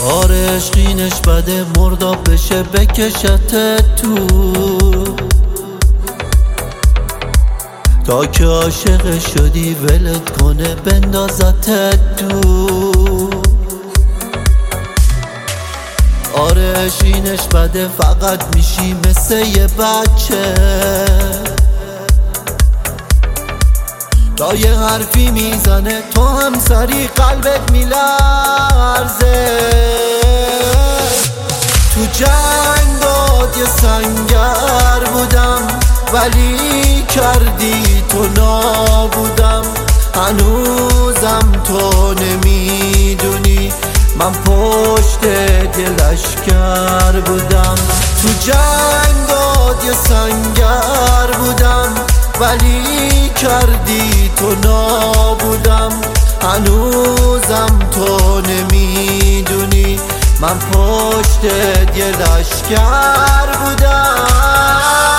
آره عشقینش بده مرداب بشه بکشت تو، تا که عاشق شدی ولت کنه بندازت تو. آره عشقینش بده فقط میشی مثل یه بچه، تا یه حرفی میزنه تو هم سری قلبت میلرزه. تو جنگات یه سنگر بودم ولی کردی تو نابودم، هنوزم تو نمیدونی من پشت یه لشکر بودم. تو جنگات یه سنگر بودم ولی کردی تو نابودم، هنوزم تو نمیدونی من پشت یه لشکر بودم.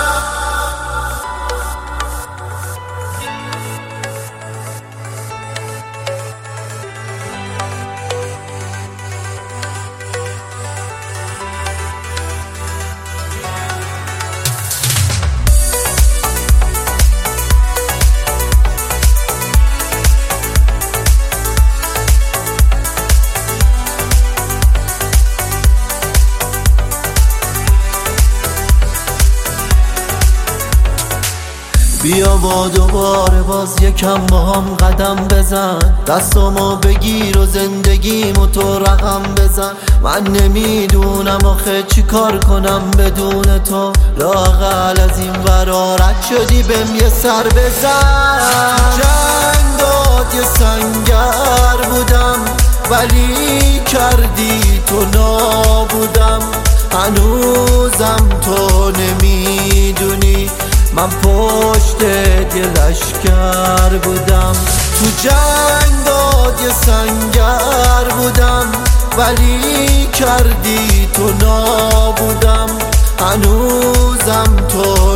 بیا با دوباره باز یکم با هم قدم بزن، دستامو بگیر و زندگیمو تو رقم بزن. من نمیدونم آخه چی کار کنم بدون تو، لااقل از این ورا رد شدی بهم یه سر بزن. جنگات یه سنگر بودم ولی کردی تو نابودم، هنوزم تو نمیدونی من پشت یه لشکر بودم. تو جنگات یه سنگر بودم ولی کردی تو نابودم، هنوزم تو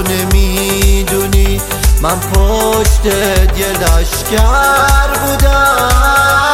نمیدونی من پشت یه لشکر بودم.